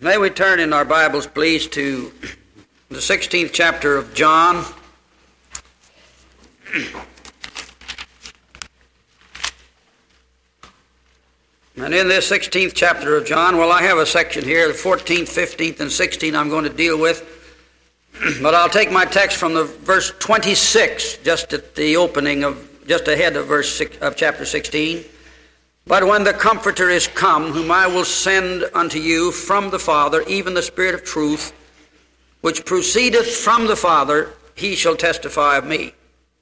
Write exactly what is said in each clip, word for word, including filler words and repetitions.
May we turn in our Bibles, please, to the sixteenth chapter of John. And in this sixteenth chapter of John, well, I have a section here, the fourteenth, fifteenth, and sixteenth I'm going to deal with. But I'll take my text from the verse twenty-six, just at the opening of, just ahead of verse six, of chapter sixteen. But when the Comforter is come, whom I will send unto you from the Father, even the Spirit of truth, which proceedeth from the Father, he shall testify of me.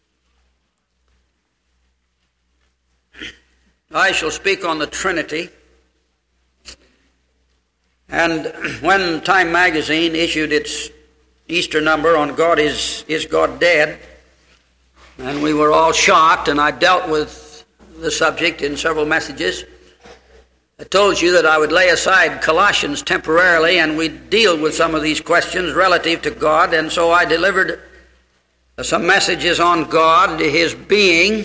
I shall speak on the Trinity. And when Time magazine issued its Easter number on God is, is God Dead, and we were all shocked, and I dealt with the subject in several messages. I told you that I would lay aside Colossians temporarily and we'd deal with some of these questions relative to God, and so I delivered some messages on God, His being.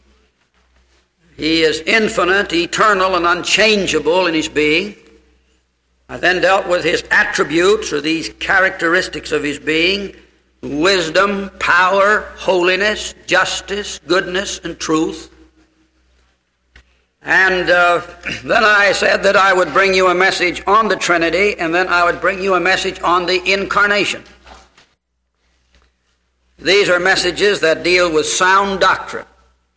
He is infinite, eternal, and unchangeable in His being. I then dealt with His attributes, or these characteristics of His being: wisdom, power, holiness, justice, goodness, and truth. And uh, then I said that I would bring you a message on the Trinity, and then I would bring you a message on the Incarnation. These are messages that deal with sound doctrine.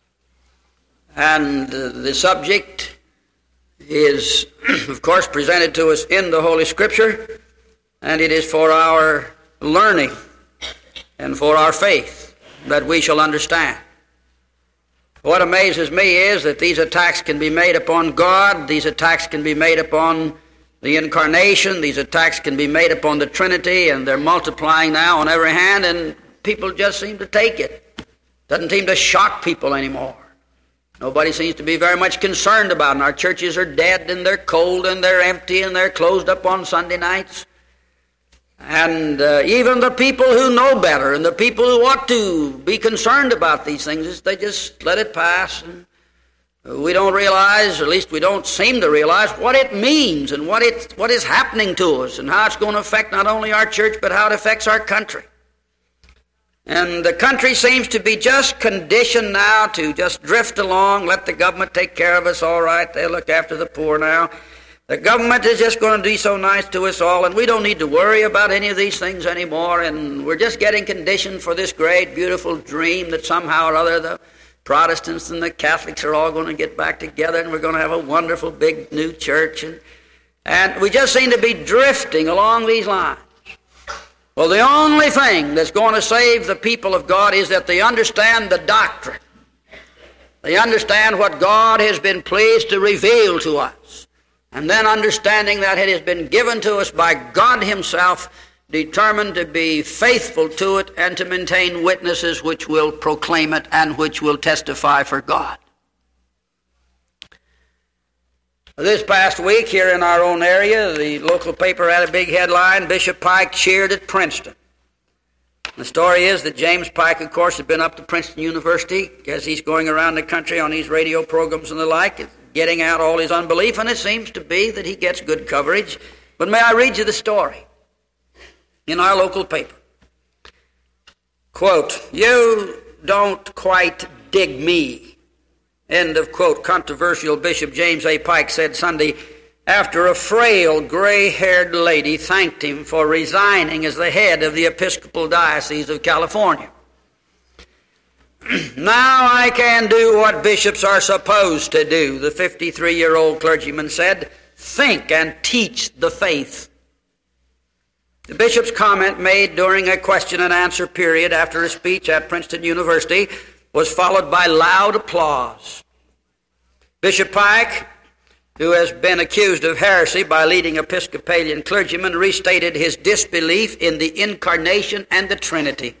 And uh, the subject is, of course, presented to us in the Holy Scripture, and it is for our learning and for our faith that we shall understand. What amazes me is that these attacks can be made upon God, these attacks can be made upon the Incarnation, these attacks can be made upon the Trinity, and they're multiplying now on every hand, and people just seem to take it. Doesn't seem to shock people anymore. Nobody seems to be very much concerned about it. And our churches are dead, and they're cold, and they're empty, and they're closed up on Sunday nights. And uh, even the people who know better and the people who ought to be concerned about these things, they just let it pass. And we don't realize, or at least we don't seem to realize, what it means and what it what is happening to us and how it's going to affect not only our church but how it affects our country. And the country seems to be just conditioned now to just drift along, let the government take care of us, all right, they'll look after the poor now. The government is just going to be so nice to us all, and we don't need to worry about any of these things anymore, and we're just getting conditioned for this great, beautiful dream that somehow or other the Protestants and the Catholics are all going to get back together, and we're going to have a wonderful big new church. And, and we just seem to be drifting along these lines. Well, the only thing that's going to save the people of God is that they understand the doctrine. They understand what God has been pleased to reveal to us. And then understanding that it has been given to us by God Himself, determined to be faithful to it and to maintain witnesses which will proclaim it and which will testify for God. This past week here in our own area, the local paper had a big headline: Bishop Pike cheered at Princeton. The story is that James Pike, of course, had been up to Princeton University as he's going around the country on these radio programs and the like, getting out all his unbelief, and it seems to be that he gets good coverage. But may I read you the story in our local paper? Quote, "You don't quite dig me," end of quote. Controversial Bishop James A. Pike said Sunday after a frail, gray-haired lady thanked him for resigning as the head of the Episcopal Diocese of California. "Now I can do what bishops are supposed to do," the fifty-three-year-old clergyman said. "Think and teach the faith." The bishop's comment, made during a question and answer period after a speech at Princeton University, was followed by loud applause. Bishop Pike, who has been accused of heresy by leading Episcopalian clergymen, restated his disbelief in the Incarnation and the Trinity.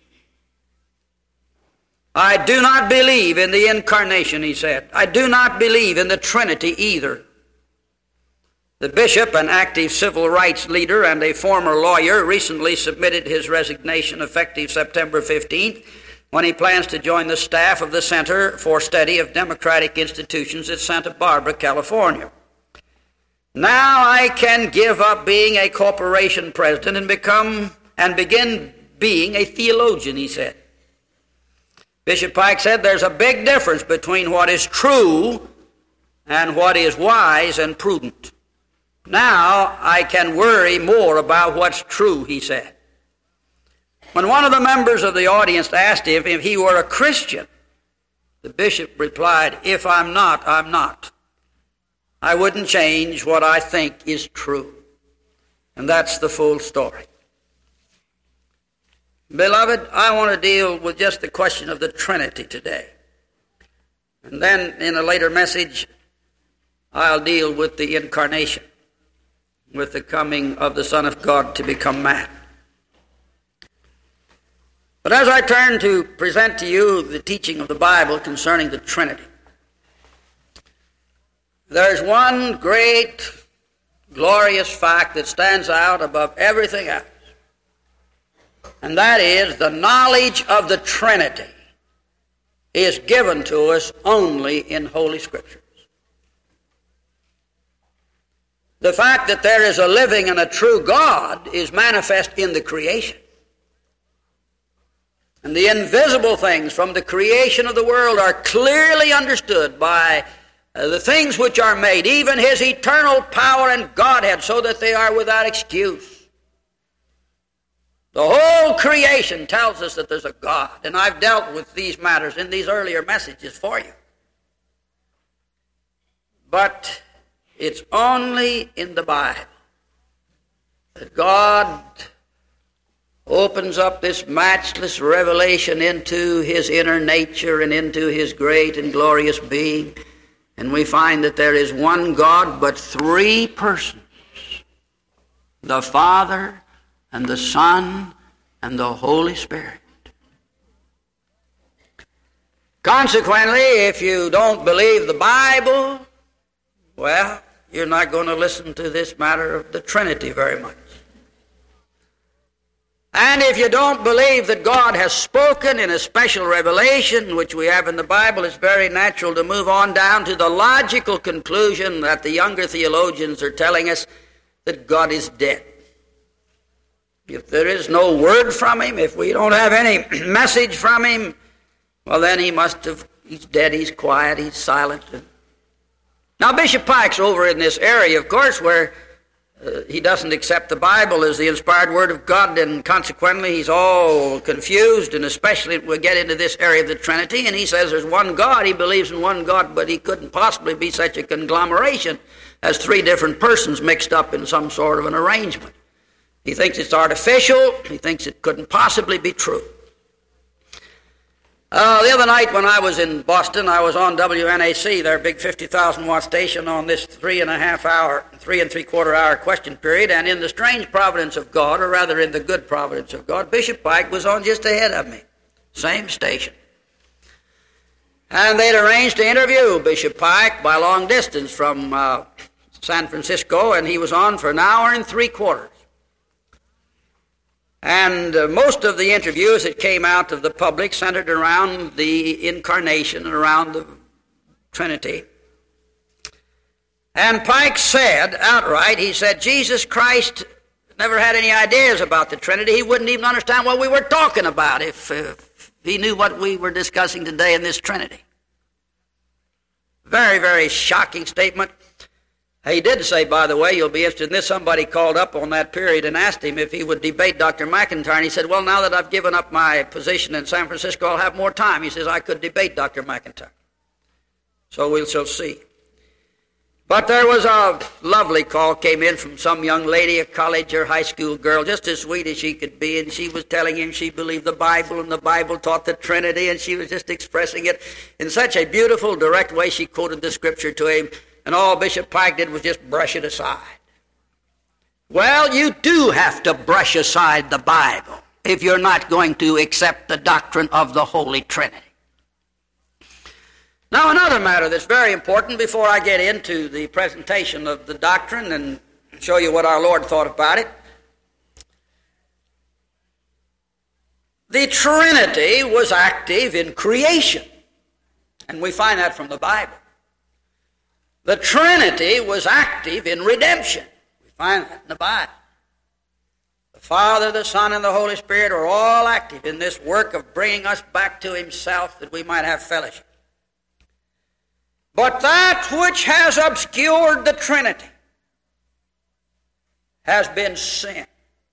"I do not believe in the Incarnation," he said. "I do not believe in the Trinity either." The bishop, an active civil rights leader and a former lawyer, recently submitted his resignation effective September fifteenth, when he plans to join the staff of the Center for Study of Democratic Institutions at Santa Barbara, California. Now I can give up being a corporation president and become and begin being a theologian, he said. Bishop Pike said there's a big difference between what is true and what is wise and prudent. Now I can worry more about what's true, he said. When one of the members of the audience asked him if he were a Christian, the bishop replied, "If I'm not, I'm not. I wouldn't change what I think is true." And that's the full story. Beloved, I want to deal with just the question of the Trinity today. And then in a later message, I'll deal with the incarnation, with the coming of the Son of God to become man. But as I turn to present to you the teaching of the Bible concerning the Trinity, there's one great, glorious fact that stands out above everything else, and that is the knowledge of the Trinity is given to us only in Holy Scriptures. The fact that there is a living and a true God is manifest in the creation. And the invisible things from the creation of the world are clearly understood by uh, the things which are made, even his eternal power and Godhead, so that they are without excuse. The whole creation tells us that there's a God, and I've dealt with these matters in these earlier messages for you. But it's only in the Bible that God opens up this matchless revelation into his inner nature and into his great and glorious being. And we find that there is one God, but three persons: the Father and the Son and the Holy Spirit. Consequently, if you don't believe the Bible, well, you're not going to listen to this matter of the Trinity very much. And if you don't believe that God has spoken in a special revelation, which we have in the Bible, it's very natural to move on down to the logical conclusion that the younger theologians are telling us that God is dead. If there is no word from him, if we don't have any message from him, well, then he must have, he's dead, he's quiet, he's silent. Now, Bishop Pike's over in this area, of course, where Uh, he doesn't accept the Bible as the inspired Word of God, and consequently he's all confused, and especially we get into this area of the Trinity, and he says there's one God, he believes in one God, but he couldn't possibly be such a conglomeration as three different persons mixed up in some sort of an arrangement. He thinks it's artificial, he thinks it couldn't possibly be true. Uh, the other night when I was in Boston, I was on W N A C, their big fifty thousand watt station, on this three and a half hour, three and three quarter hour question period, and in the strange providence of God, or rather in the good providence of God, Bishop Pike was on just ahead of me, same station. And they'd arranged to interview Bishop Pike by long distance from uh, San Francisco, and he was on for an hour and three quarters. And uh, most of the interviews that came out of the public centered around the incarnation and around the Trinity. And Pike said outright, he said, Jesus Christ never had any ideas about the Trinity. He wouldn't even understand what we were talking about if, uh, if he knew what we were discussing today in this Trinity. Very, very shocking statement. He did say, by the way, you'll be interested in this, somebody called up on that period and asked him if he would debate Doctor McIntyre, and he said, well, now that I've given up my position in San Francisco, I'll have more time. He says, I could debate Doctor McIntyre. So we shall see. But there was a lovely call came in from some young lady, a college or high school girl, just as sweet as she could be, and she was telling him she believed the Bible, and the Bible taught the Trinity, and she was just expressing it in such a beautiful, direct way. She quoted the Scripture to him, and all Bishop Pike did was just brush it aside. Well, you do have to brush aside the Bible if you're not going to accept the doctrine of the Holy Trinity. Now, another matter that's very important before I get into the presentation of the doctrine and show you what our Lord thought about it. The Trinity was active in creation, and we find that from the Bible. The Trinity was active in redemption. We find that in the Bible. The Father, the Son, and the Holy Spirit are all active in this work of bringing us back to Himself that we might have fellowship. But that which has obscured the Trinity has been sin.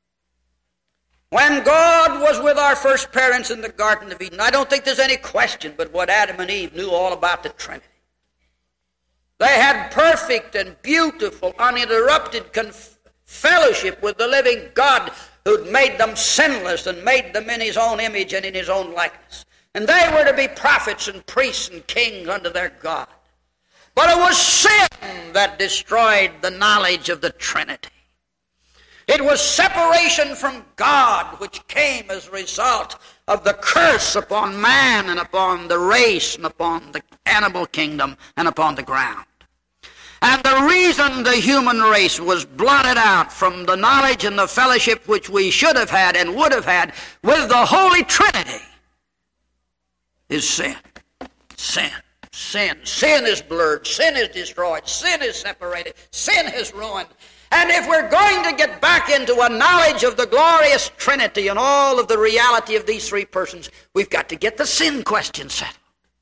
When God was with our first parents in the Garden of Eden, I don't think there's any question but what Adam and Eve knew all about the Trinity. They had perfect and beautiful, uninterrupted conf- fellowship with the living God who'd made them sinless and made them in His own image and in His own likeness. And they were to be prophets and priests and kings unto their God. But it was sin that destroyed the knowledge of the Trinity. It was separation from God which came as a result of the curse upon man and upon the race and upon the animal kingdom and upon the ground. And the reason the human race was blotted out from the knowledge and the fellowship which we should have had and would have had with the Holy Trinity is sin. Sin. Sin. Sin is blurred. Sin is destroyed. Sin is separated. Sin is ruined. And if we're going to get back into a knowledge of the glorious Trinity and all of the reality of these three persons, we've got to get the sin question settled.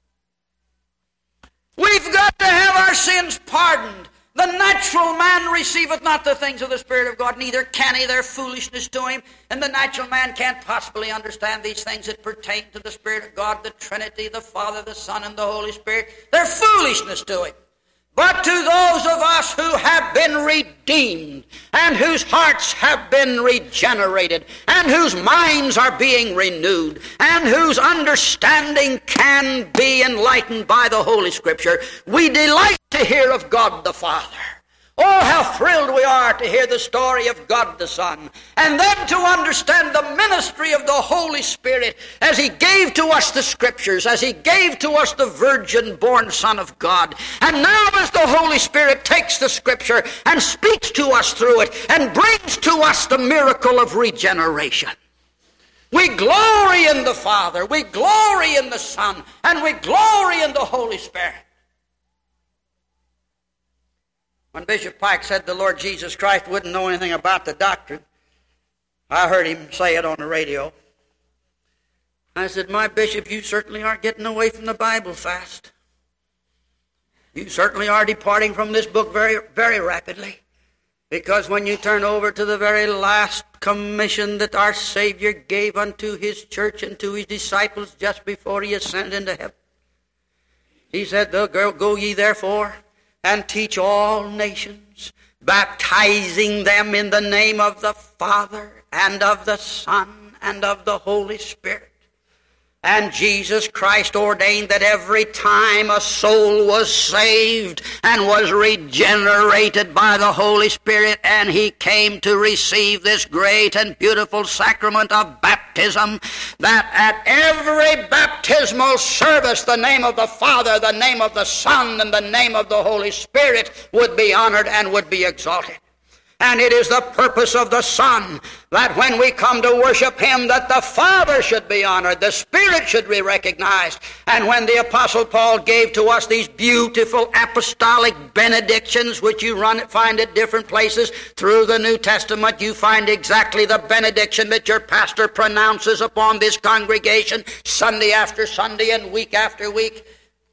We've got to have our sins pardoned. The natural man receiveth not the things of the Spirit of God, neither can he. They're foolishness to him. And the natural man can't possibly understand these things that pertain to the Spirit of God, the Trinity, the Father, the Son, and the Holy Spirit. They're foolishness to him. But to those of us who have been redeemed, and whose hearts have been regenerated, and whose minds are being renewed, and whose understanding can be enlightened by the Holy Scripture, we delight to hear of God the Father. Oh, how thrilled we are to hear the story of God the Son, and then to understand the ministry of the Holy Spirit as He gave to us the Scriptures, as He gave to us the virgin-born Son of God. And now as the Holy Spirit takes the Scripture and speaks to us through it and brings to us the miracle of regeneration. We glory in the Father, we glory in the Son, and we glory in the Holy Spirit. When Bishop Pike said the Lord Jesus Christ wouldn't know anything about the doctrine, I heard him say it on the radio. I said, my bishop, you certainly are getting away from the Bible fast. You certainly are departing from this book very, very rapidly. Because when you turn over to the very last commission that our Savior gave unto His church and to His disciples just before He ascended into heaven, He said, go ye therefore and teach all nations, baptizing them in the name of the Father and of the Son and of the Holy Spirit. And Jesus Christ ordained that every time a soul was saved and was regenerated by the Holy Spirit, and he came to receive this great and beautiful sacrament of baptism, that at every baptismal service the name of the Father, the name of the Son, and the name of the Holy Spirit would be honored and would be exalted. And it is the purpose of the Son that when we come to worship Him, that the Father should be honored, the Spirit should be recognized. And when the Apostle Paul gave to us these beautiful apostolic benedictions, which you run, find at different places through the New Testament, you find exactly the benediction that your pastor pronounces upon this congregation Sunday after Sunday and week after week.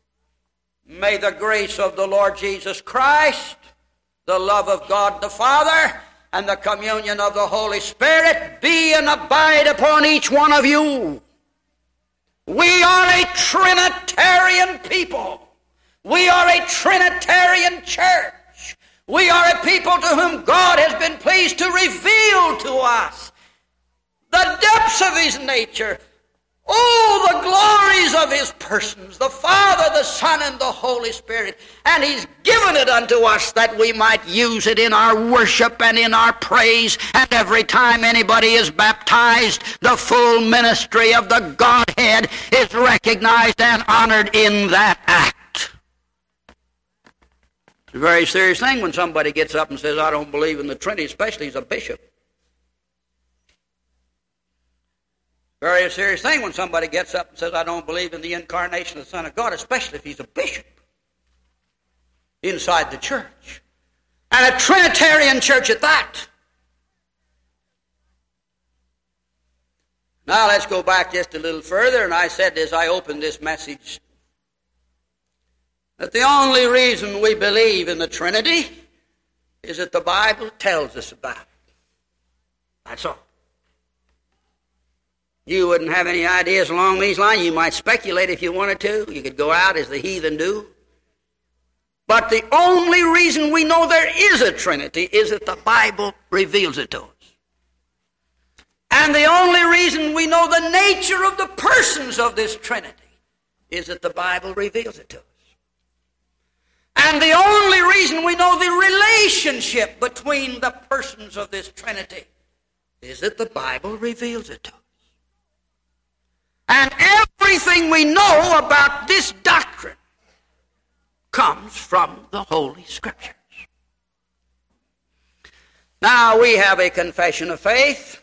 May the grace of the Lord Jesus Christ, the love of God the Father, and the communion of the Holy Spirit be and abide upon each one of you. We are a Trinitarian people. We are a Trinitarian church. We are a people to whom God has been pleased to reveal to us the depths of His nature. Oh, the glories of His persons, the Father, the Son, and the Holy Spirit. And He's given it unto us that we might use it in our worship and in our praise. And every time anybody is baptized, the full ministry of the Godhead is recognized and honored in that act. It's a very serious thing when somebody gets up and says, I don't believe in the Trinity, especially as a bishop. Very serious thing when somebody gets up and says, I don't believe in the incarnation of the Son of God, especially if he's a bishop. inside the church, and a Trinitarian church at that. Now let's go back just a little further, and I said as I opened this message that the only reason we believe in the Trinity is that the Bible tells us about it. That's all. You wouldn't have any ideas along these lines. You might speculate if you wanted to. You could go out as the heathen do. But the only reason we know there is a Trinity is that the Bible reveals it to us. And the only reason we know the nature of the persons of this Trinity is that the Bible reveals it to us. And the only reason we know the relationship between the persons of this Trinity is that the Bible reveals it to us. And everything we know about this doctrine comes from the Holy Scriptures. Now we have a confession of faith,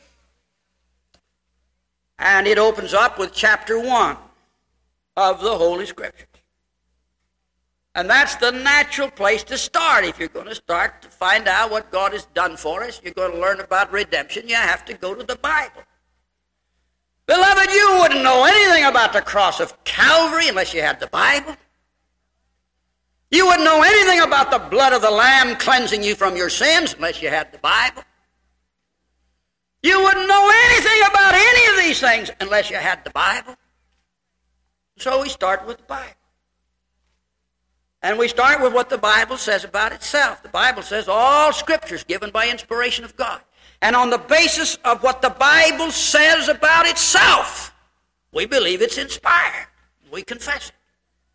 and it opens up with chapter one of the Holy Scriptures. And that's the natural place to start. If you're going to start to find out what God has done for us, you're going to learn about redemption, you have to go to the Bible. Beloved, you wouldn't know anything about the cross of Calvary unless you had the Bible. You wouldn't know anything about the blood of the Lamb cleansing you from your sins unless you had the Bible. You wouldn't know anything about any of these things unless you had the Bible. So we start with the Bible. And we start with what the Bible says about itself. The Bible says all Scripture is given by inspiration of God. And on the basis of what the Bible says about itself, we believe it's inspired. We confess it.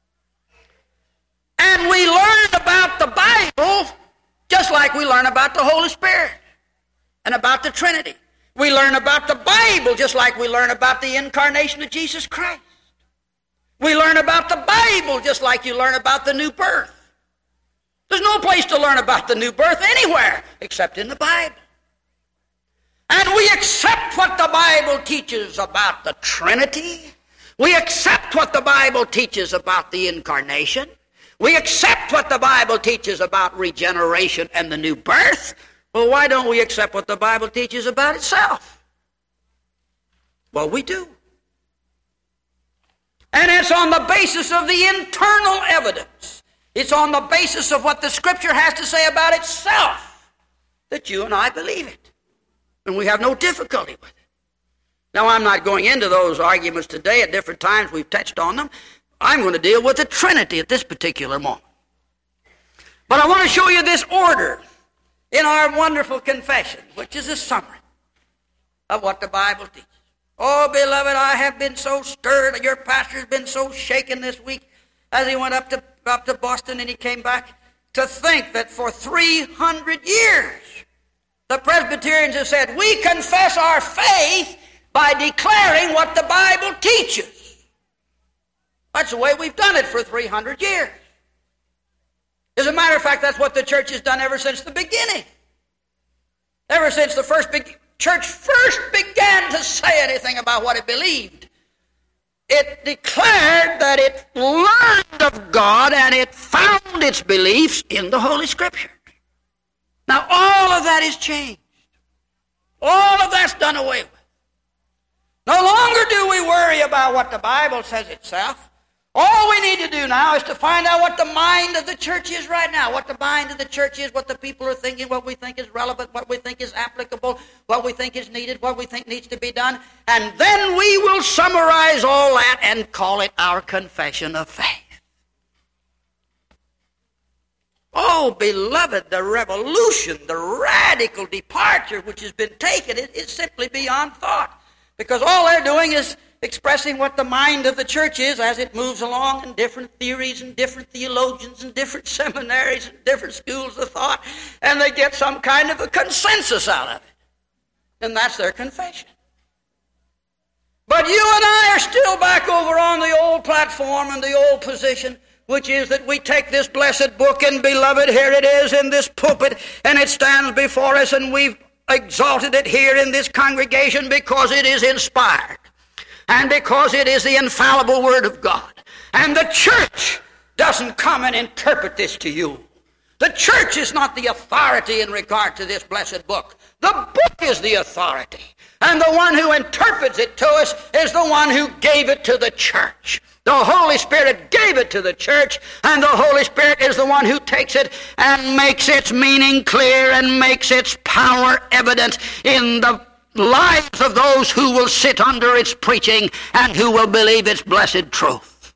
And we learn about the Bible just like we learn about the Holy Spirit and about the Trinity. We learn about the Bible just like we learn about the incarnation of Jesus Christ. We learn about the Bible just like you learn about the new birth. There's no place to learn about the new birth anywhere except in the Bible. And we accept what the Bible teaches about the Trinity. We accept what the Bible teaches about the incarnation. We accept what the Bible teaches about regeneration and the new birth. Well, why don't we accept what the Bible teaches about itself? Well, we do. And it's on the basis of the internal evidence. It's on the basis of what the Scripture has to say about itself that you and I believe it. And we have no difficulty with it. Now, I'm not going into those arguments today. At different times we've touched on them. I'm going to deal with the Trinity at this particular moment. But I want to show you this order in our wonderful confession, which is a summary of what the Bible teaches. Oh, beloved, I have been so stirred. Your pastor's been so shaken this week as he went up to, up to Boston and he came back to think that for three hundred years, the Presbyterians have said, we confess our faith by declaring what the Bible teaches. That's the way we've done it for three hundred years. As a matter of fact, that's what the church has done ever since the beginning. Ever since the first big church first began to say anything about what it believed, it declared that it learned of God and it found its beliefs in the Holy Scriptures. Now, all of that is changed. All of that's done away with. No longer do we worry about what the Bible says itself. All we need to do now is to find out what the mind of the church is right now, what the mind of the church is, what the people are thinking, what we think is relevant, what we think is applicable, what we think is needed, what we think needs to be done, and then we will summarize all that and call it our confession of faith. Oh, beloved, the revolution, the radical departure which has been taken is simply beyond thought, because all they're doing is expressing what the mind of the church is as it moves along in different theories and different theologians and different seminaries and different schools of thought, and they get some kind of a consensus out of it. And that's their confession. But you and I are still back over on the old platform and the old position, which is that we take this blessed book, and beloved, here it is in this pulpit, and it stands before us, and we've exalted it here in this congregation because it is inspired. And because it is the infallible Word of God. And the church doesn't come and interpret this to you. The church is not the authority in regard to this blessed book. The book is the authority. And the one who interprets it to us is the one who gave it to the church. The Holy Spirit gave it to the church, and the Holy Spirit is the one who takes it and makes its meaning clear and makes its power evident in the lives of those who will sit under its preaching and who will believe its blessed truth.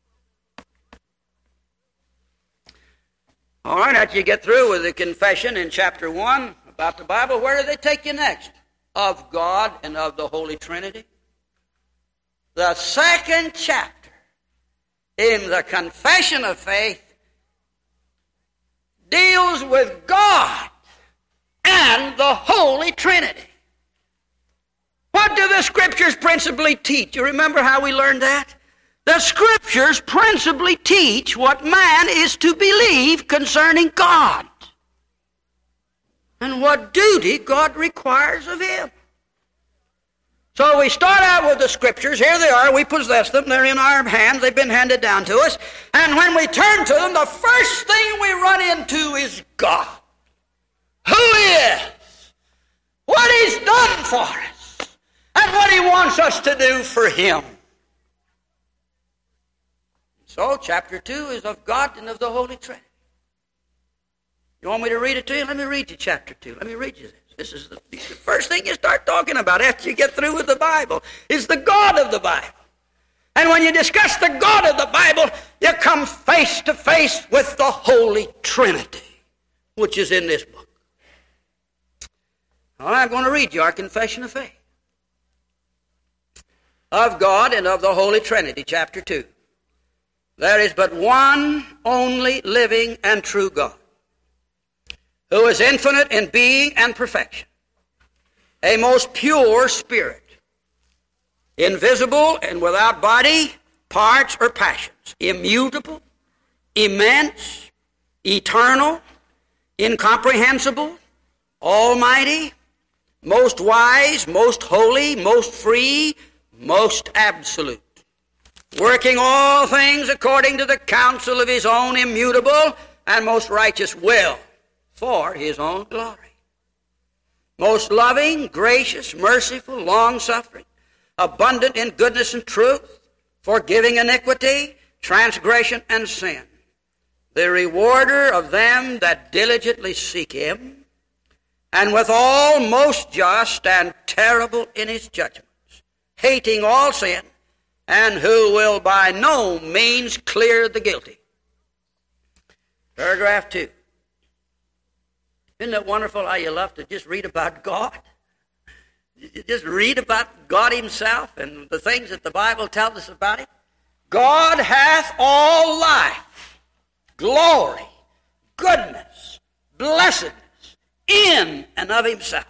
All right, after you get through with the confession in chapter one about the Bible, where do they take you next? Of God and of the Holy Trinity. The second chapter in the confession of faith deals with God and the Holy Trinity. What do the Scriptures principally teach? You remember how we learned that? The Scriptures principally teach what man is to believe concerning God and what duty God requires of him. So we start out with the Scriptures. Here they are. We possess them. They're in our hands. They've been handed down to us. And when we turn to them, the first thing we run into is God. Who He is, what He's done for us, and what He wants us to do for Him. So chapter two is of God and of the Holy Trinity. You want me to read it to you? Let me read you chapter two. Let me read you this. This is the, the first thing you start talking about after you get through with the Bible, is the God of the Bible. And when you discuss the God of the Bible, you come face to face with the Holy Trinity, which is in this book. All right, I'm going to read you our confession of faith. Of God and of the Holy Trinity, chapter two. There is but one only living and true God, who is infinite in being and perfection, a most pure spirit, invisible and without body, parts, or passions, immutable, immense, eternal, incomprehensible, almighty, most wise, most holy, most free, most absolute, working all things according to the counsel of His own immutable and most righteous will, for His own glory. Most loving, gracious, merciful, long-suffering, abundant in goodness and truth, forgiving iniquity, transgression, and sin, the rewarder of them that diligently seek Him, and withal most just and terrible in His judgments, hating all sin, and who will by no means clear the guilty. Paragraph two. Isn't it wonderful how you love to just read about God? You just read about God Himself and the things that the Bible tells us about Him. God hath all life, glory, goodness, blessedness in and of Himself,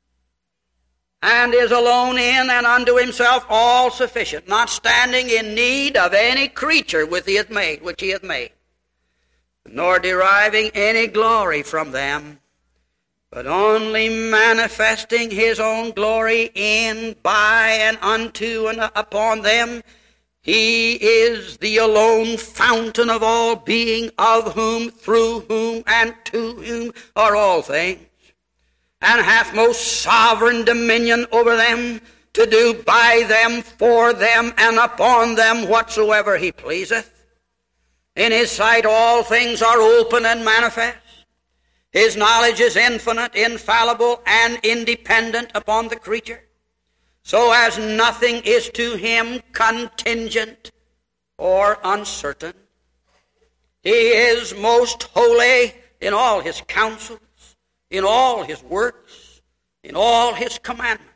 and is alone in and unto Himself all sufficient, not standing in need of any creature which He hath made, which He hath made, nor deriving any glory from them, but only manifesting His own glory in, by, and unto, and upon them. He is the alone fountain of all being, of whom, through whom, and to whom are all things, and hath most sovereign dominion over them, to do by them, for them, and upon them whatsoever He pleaseth. In His sight all things are open and manifest. His knowledge is infinite, infallible, and independent upon the creature, so as nothing is to Him contingent or uncertain. He is most holy in all His counsels, in all His works, in all His commandments.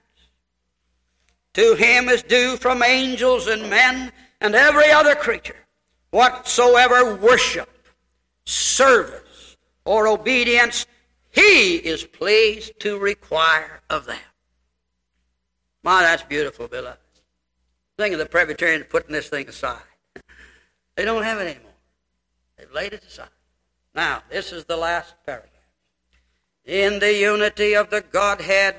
To Him is due from angels and men and every other creature whatsoever worship, service, or obedience He is pleased to require of them. My, that's beautiful, beloved. Think of the Presbyterians putting this thing aside. They don't have it anymore. They've laid it aside. Now, this is the last paragraph. In the unity of the Godhead,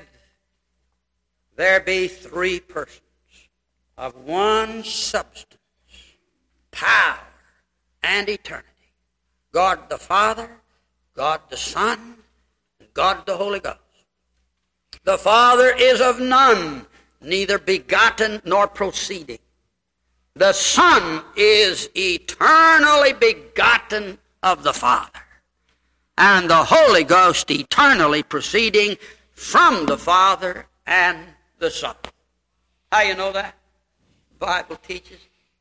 there be three persons of one substance, power, and eternity. God the Father, God the Son, and God the Holy Ghost. The Father is of none, neither begotten nor proceeding. The Son is eternally begotten of the Father, and the Holy Ghost eternally proceeding from the Father and the Son. How you know that? The Bible teaches.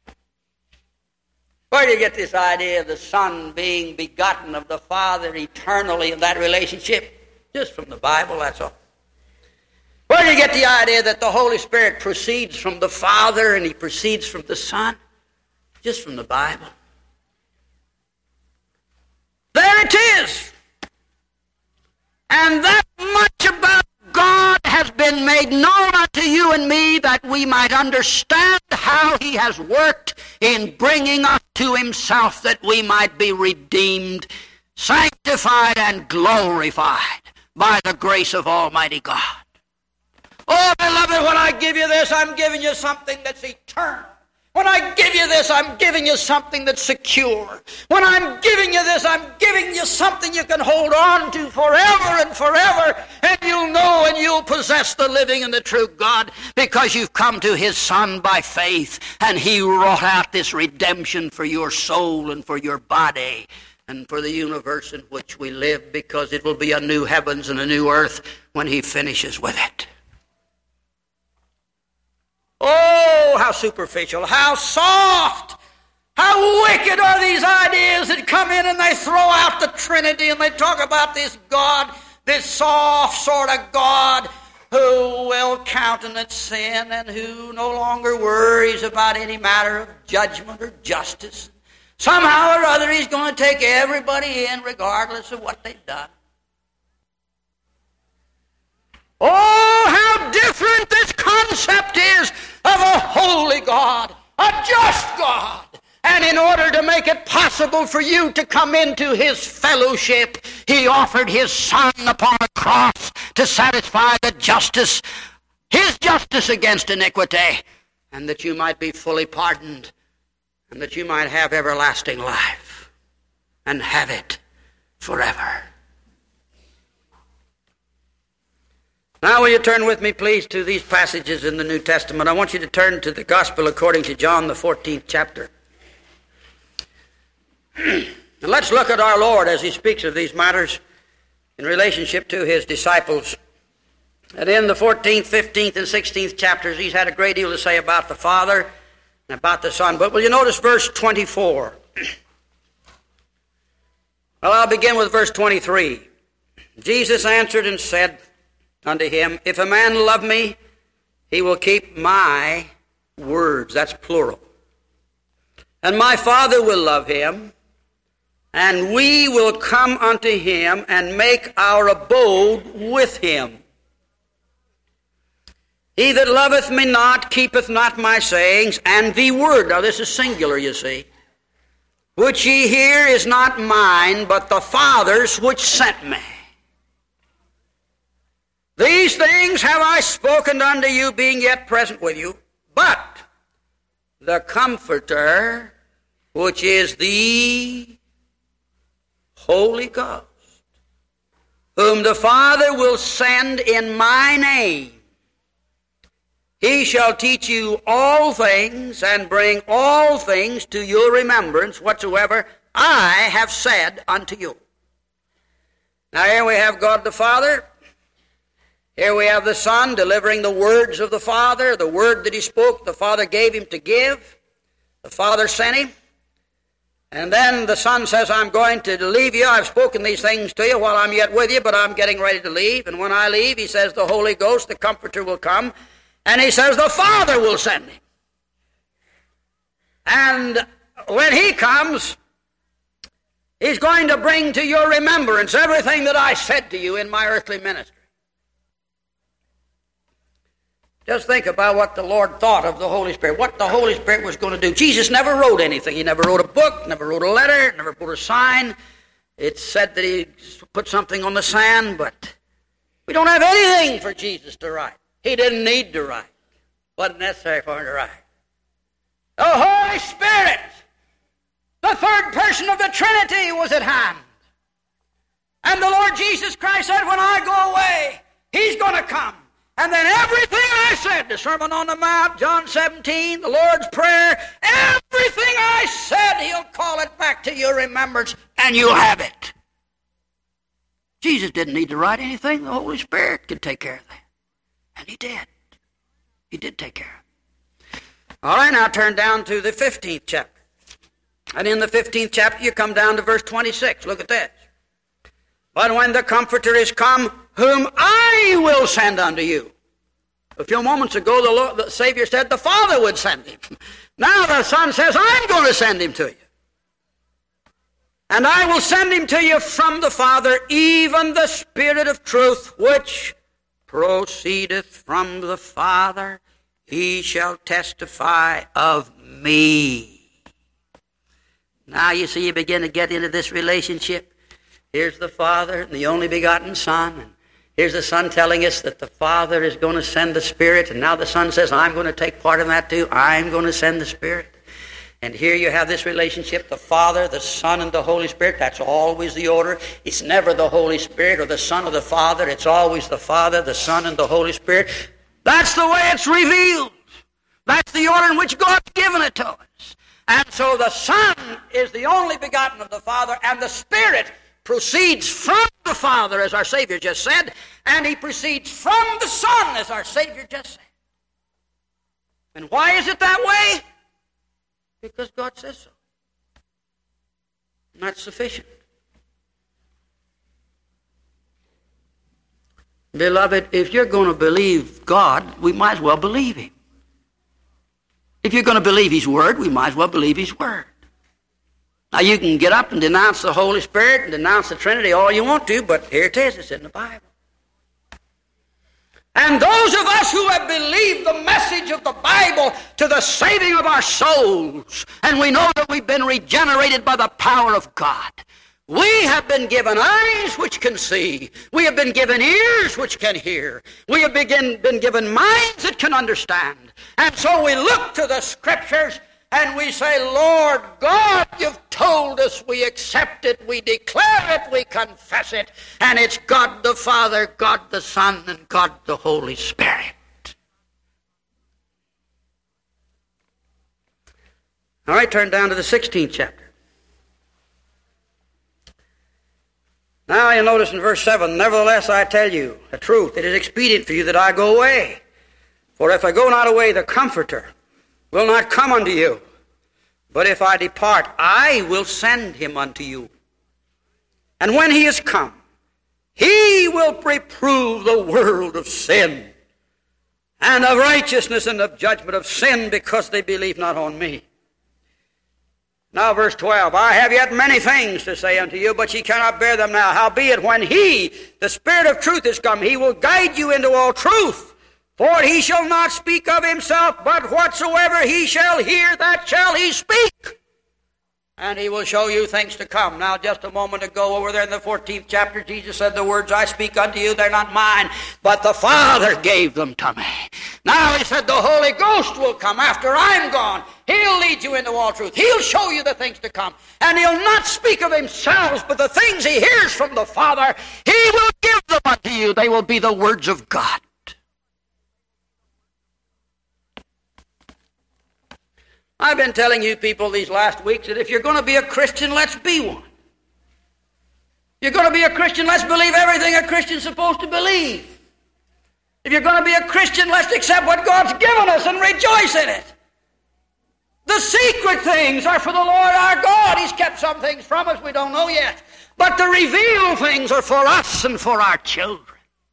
Where do you get this idea of the Son being begotten of the Father eternally in that relationship? Just from the Bible, that's all. Where do you get the idea that the Holy Spirit proceeds from the Father and He proceeds from the Son? Just from the Bible. There it is. And that much about God has been made known unto you and me, that we might understand how He has worked in bringing us to Himself, that we might be redeemed, sanctified, and glorified by the grace of Almighty God. Oh, beloved, when I give you this, I'm giving you something that's eternal. When I give you this, I'm giving you something that's secure. When I'm giving you this, I'm giving you something you can hold on to forever and forever, and you'll know and you'll possess the living and the true God, because you've come to His Son by faith, and He wrought out this redemption for your soul and for your body and for the universe in which we live, because it will be a new heavens and a new earth when He finishes with it. Oh, how superficial, how soft, how wicked are these ideas that come in and they throw out the Trinity and they talk about this God, this soft sort of God who will countenance sin and who no longer worries about any matter of judgment or justice. Somehow or other He's going to take everybody in regardless of what they've done. Oh, how different this concept is of a holy God, a just God. And in order to make it possible for you to come into His fellowship, He offered His Son upon a cross to satisfy the justice, His justice against iniquity, and that you might be fully pardoned, and that you might have everlasting life, and have it forever. Now will you turn with me, please, to these passages in the New Testament. I want you to turn to the Gospel according to John, the fourteenth chapter. And let's look at our Lord as He speaks of these matters in relationship to His disciples. And in the fourteenth, fifteenth, and sixteenth chapters, He's had a great deal to say about the Father and about the Son. But will you notice verse twenty-four? Well, I'll begin with verse twenty-three. Jesus answered and said unto him, If a man love me, he will keep my words. That's plural. And my Father will love him, and we will come unto him and make our abode with him. He that loveth me not keepeth not my sayings, and the word, now this is singular, you see, which ye hear is not mine, but the Father's which sent me. These things have I spoken unto you, being yet present with you. But the Comforter, which is the Holy Ghost, whom the Father will send in my name, He shall teach you all things, and bring all things to your remembrance, whatsoever I have said unto you. Now here we have God the Father. Here we have the Son delivering the words of the Father, the word that He spoke, the Father gave Him to give. The Father sent Him. And then the Son says, I'm going to leave you. I've spoken these things to you while I'm yet with you, but I'm getting ready to leave. And when I leave, He says, the Holy Ghost, the Comforter, will come. And He says, the Father will send Him. And when He comes, He's going to bring to your remembrance everything that I said to you in my earthly ministry. Just think about what the Lord thought of the Holy Spirit, what the Holy Spirit was going to do. Jesus never wrote anything. He never wrote a book, never wrote a letter, never put a sign. It's said that He put something on the sand, but we don't have anything for Jesus to write. He didn't need to write. It wasn't necessary for Him to write. The Holy Spirit, the third person of the Trinity, was at hand. And the Lord Jesus Christ said, when I go away, He's going to come. And then everything I said, the Sermon on the Mount, John seventeen, the Lord's Prayer, everything I said, He'll call it back to your remembrance, and you'll have it. Jesus didn't need to write anything. The Holy Spirit could take care of that. And He did. He did take care of it. All right, now turn down to the fifteenth chapter. And in the fifteenth chapter, you come down to verse twenty-six. Look at this. But when the Comforter is come, whom I will send unto you. A few moments ago, the, Lord, the Savior said the Father would send Him. Now the Son says, I'm going to send Him to you. And I will send Him to you from the Father, even the Spirit of truth, which proceedeth from the Father. He shall testify of me. Now you see, you begin to get into this relationship. Here's the Father, the only begotten Son, and here's the Son telling us that the Father is going to send the Spirit, and now the Son says, I'm going to take part in that too. I'm going to send the Spirit. And here you have this relationship, the Father, the Son, and the Holy Spirit. That's always the order. It's never the Holy Spirit or the Son or the Father. It's always the Father, the Son, and the Holy Spirit. That's the way it's revealed. That's the order in which God's given it to us. And so the Son is the only begotten of the Father, and the Spirit proceeds from the Father, as our Savior just said, and He proceeds from the Son, as our Savior just said. And why is it that way? Because God says so. And that's sufficient. Beloved, if you're going to believe God, we might as well believe Him. If you're going to believe His Word, we might as well believe His Word. Now you can get up and denounce the Holy Spirit and denounce the Trinity all you want to, but here it is, it's in the Bible. And those of us who have believed the message of the Bible to the saving of our souls, and we know that we've been regenerated by the power of God, we have been given eyes which can see. We have been given ears which can hear. We have begin, been given minds that can understand. And so we look to the Scriptures and we say, Lord God, You've told us, we accept it, we declare it, we confess it, and it's God the Father, God the Son, and God the Holy Spirit. All right, turn down to the sixteenth chapter. Now you notice in verse seven, nevertheless I tell you the truth, it is expedient for you that I go away. For if I go not away, the Comforter will not come unto you. But if I depart, I will send Him unto you. And when He is come, He will reprove the world of sin, and of righteousness and of judgment, of sin, because they believe not on me. Now verse twelve, I have yet many things to say unto you, but ye cannot bear them now. Howbeit, when He, the Spirit of truth, is come, He will guide you into all truth. For He shall not speak of Himself, but whatsoever He shall hear, that shall He speak. And He will show you things to come. Now, just a moment ago, over there in the fourteenth chapter, Jesus said, the words I speak unto you, they're not mine, but the Father gave them to me. Now He said, the Holy Ghost will come after I'm gone. He'll lead you into all truth. He'll show you the things to come. And He'll not speak of Himself, but the things He hears from the Father, He will give them unto you. They will be the words of God. I've been telling you people these last weeks that if you're going to be a Christian, let's be one. If you're going to be a Christian, let's believe everything a Christian's supposed to believe. If you're going to be a Christian, let's accept what God's given us and rejoice in it. The secret things are for the Lord our God. He's kept some things from us we don't know yet. But the revealed things are for us and for our children.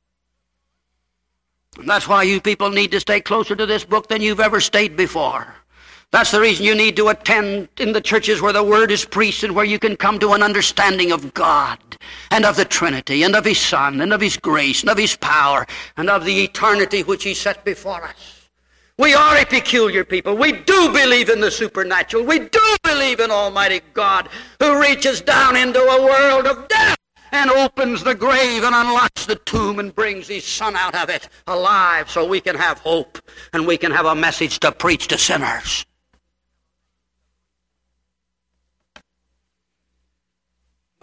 And that's why you people need to stay closer to this book than you've ever stayed before. That's the reason you need to attend in the churches where the Word is preached and where you can come to an understanding of God and of the Trinity and of His Son and of His grace and of His power and of the eternity which He set before us. We are a peculiar people. We do believe in the supernatural. We do believe in Almighty God who reaches down into a world of death and opens the grave and unlocks the tomb and brings His Son out of it alive so we can have hope and we can have a message to preach to sinners.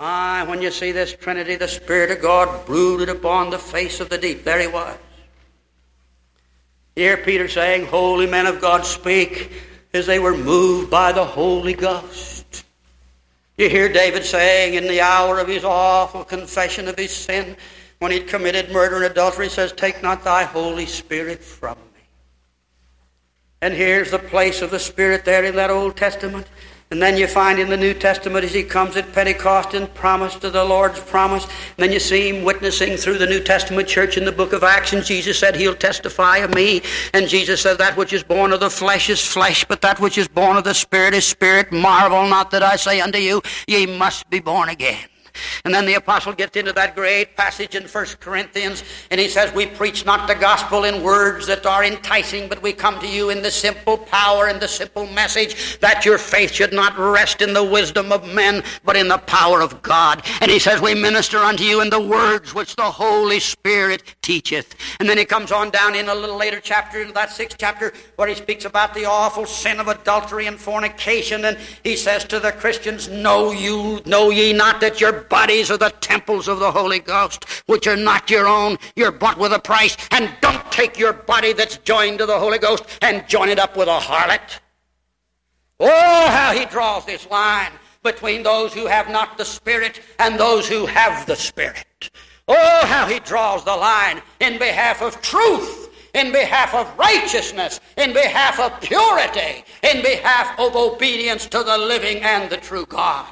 Ah, when you see this Trinity, the Spirit of God brooded upon the face of the deep. There he was. You hear Peter saying, holy men of God speak as they were moved by the Holy Ghost. You hear David saying in the hour of his awful confession of his sin, when he'd committed murder and adultery, he says, take not thy Holy Spirit from me. And here's the place of the Spirit there in that Old Testament. And then you find in the New Testament as he comes at Pentecost and promise to the Lord's promise. And then you see him witnessing through the New Testament church in the book of Acts. And Jesus said, he'll testify of me. And Jesus said, that which is born of the flesh is flesh, but that which is born of the Spirit is spirit. Marvel not that I say unto you, ye must be born again. And then the apostle gets into that great passage in First Corinthians, and he says, we preach not the gospel in words that are enticing, but we come to you in the simple power and the simple message that your faith should not rest in the wisdom of men, but in the power of God. And he says, we minister unto you in the words which the Holy Spirit teacheth. And then he comes on down in a little later chapter, into that sixth chapter, where he speaks about the awful sin of adultery and fornication. And he says to the Christians, know you, know ye not that your bodies are the temples of the Holy Ghost, which are not your own. You're bought with a price. And don't take your body that's joined to the Holy Ghost and join it up with a harlot. Oh, how he draws this line between those who have not the Spirit and those who have the Spirit. Oh, how he draws the line in behalf of truth, in behalf of righteousness, in behalf of purity, in behalf of obedience to the living and the true God.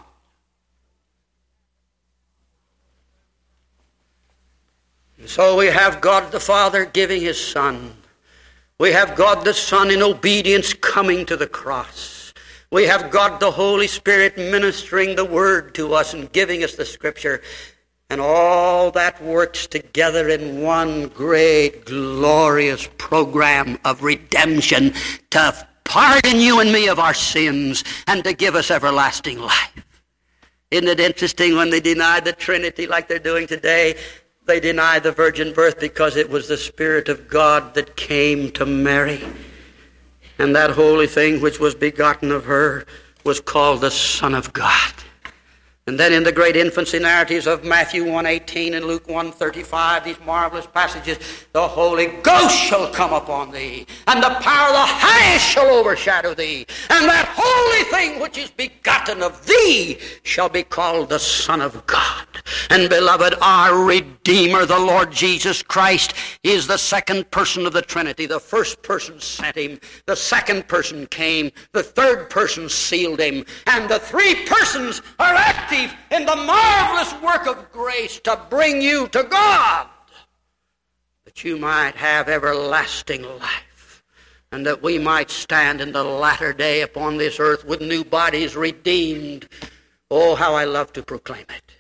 So we have God the Father giving his Son. We have God the Son in obedience coming to the cross. We have God the Holy Spirit ministering the Word to us and giving us the Scripture. And all that works together in one great, glorious program of redemption to pardon you and me of our sins and to give us everlasting life. Isn't it interesting when they deny the Trinity like they're doing today? They deny the virgin birth because it was the Spirit of God that came to Mary. And that holy thing which was begotten of her was called the Son of God. And then in the great infancy narratives of Matthew one eighteen and Luke one thirty-five, these marvelous passages, the Holy Ghost shall come upon thee, and the power of the highest shall overshadow thee, and that holy thing which is begotten of thee shall be called the Son of God. And beloved, our Redeemer, the Lord Jesus Christ, is the second person of the Trinity. The first person sent him, the second person came, the third person sealed him, and the three persons are active in the marvelous work of grace to bring you to God, that you might have everlasting life, and that we might stand in the latter day upon this earth with new bodies redeemed. Oh, how I love to proclaim it.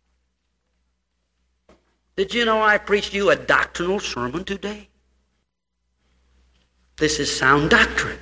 Did you know I preached you a doctrinal sermon today? This is sound doctrine.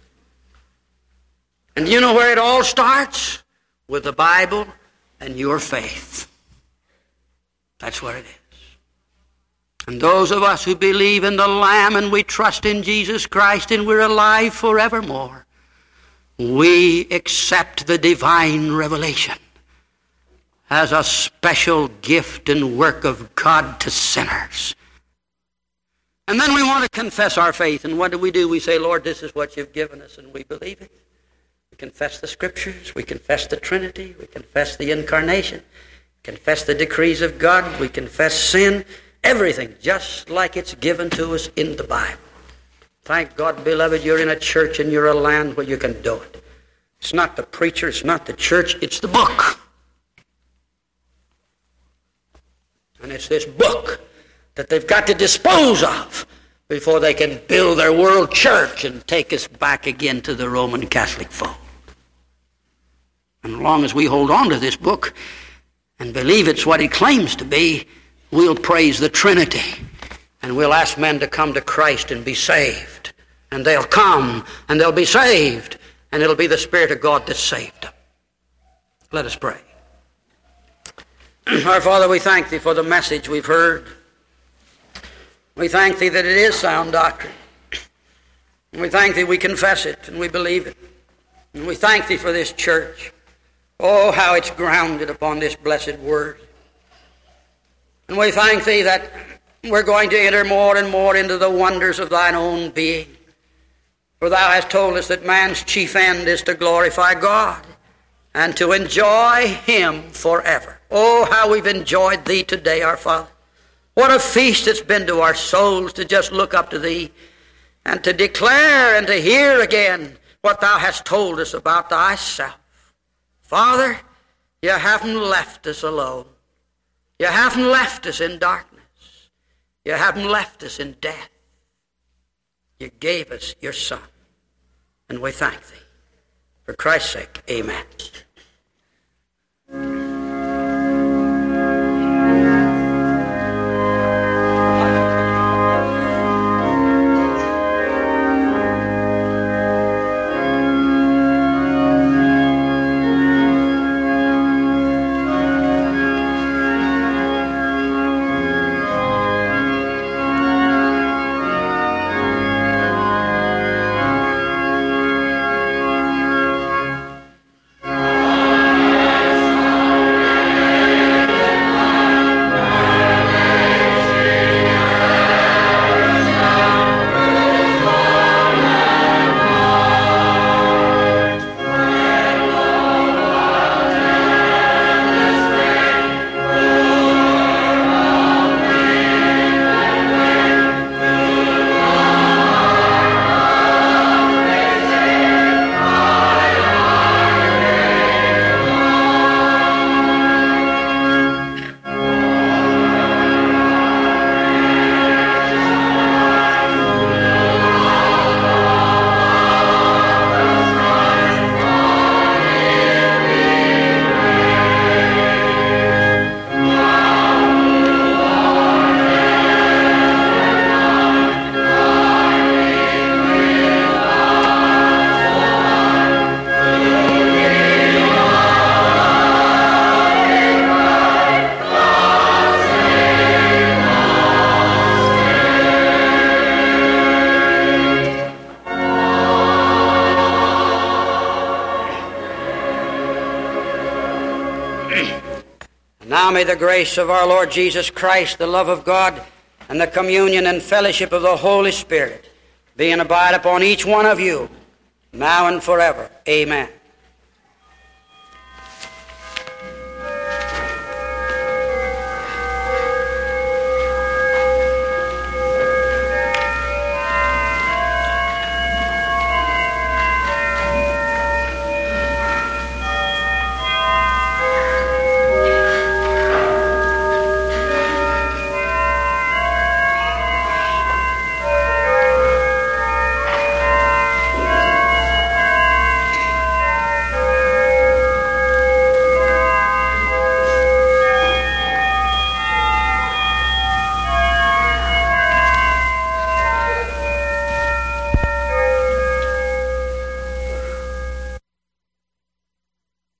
And you know where it all starts? With the Bible and your faith. That's what it is. And those of us who believe in the Lamb and we trust in Jesus Christ and we're alive forevermore, we accept the divine revelation as a special gift and work of God to sinners. And then we want to confess our faith. And what do we do? We say, Lord, this is what you've given us, and we believe it. We confess the Scriptures. We confess the Trinity. We confess the Incarnation. We confess the decrees of God. We confess sin. Everything just like it's given to us in the Bible. Thank God, beloved, you're in a church and you're a land where you can do it. It's not the preacher. It's not the church. It's the book. And it's this book that they've got to dispose of before they can build their world church and take us back again to the Roman Catholic fold. And as long as we hold on to this book and believe it's what it claims to be, we'll praise the Trinity. And we'll ask men to come to Christ and be saved. And they'll come and they'll be saved. And it'll be the Spirit of God that saved them. Let us pray. Our Father, we thank Thee for the message we've heard. We thank Thee that it is sound doctrine. And we thank Thee we confess it and we believe it. And we thank Thee for this church. Oh, how it's grounded upon this blessed word. And we thank thee that we're going to enter more and more into the wonders of thine own being. For thou hast told us that man's chief end is to glorify God and to enjoy him forever. Oh, how we've enjoyed thee today, our Father. What a feast it's been to our souls to just look up to thee and to declare and to hear again what thou hast told us about thyself. Father, you haven't left us alone. You haven't left us in darkness. You haven't left us in death. You gave us your Son, and we thank thee. For Christ's sake, amen. Now may the grace of our Lord Jesus Christ, the love of God, and the communion and fellowship of the Holy Spirit be and abide upon each one of you, now and forever. Amen.